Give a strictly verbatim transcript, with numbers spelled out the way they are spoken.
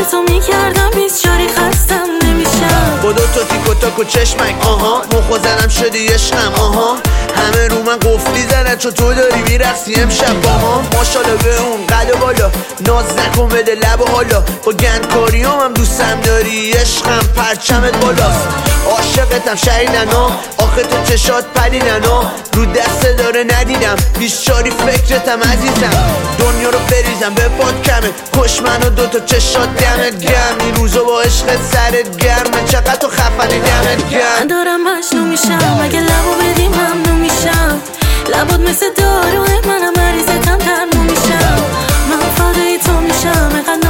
تو میکردم بیسچاری خستم نمیشم. با دوتا تیک و تاک و چشمک آها مخو زنم شدی عشقم آها همه رو من قفلی زنن چون تو داری میرقصی امشب با ما. ماشالله به اون قد بالا ناز نکن بده لب و حالا با گندکاریام هم دوستم داری عشقم پرچمت بالاست عاشقتم شهیدنا آخه تو چشات پلیننا رو دسته داره ندیدم بیشاری فکرتم عزیزم دنیا رو بریزم به پاد کمه کش منو دوتا چشات دمت گرم این روزا با عشقت سرت گرمه چقدر تو خفنی دمت گرم. من دارم مجنون میشم اگه لبو بدی ممنون میشم لبات مثل داروه منم مریضتم تنو میشم من فدای تو میشم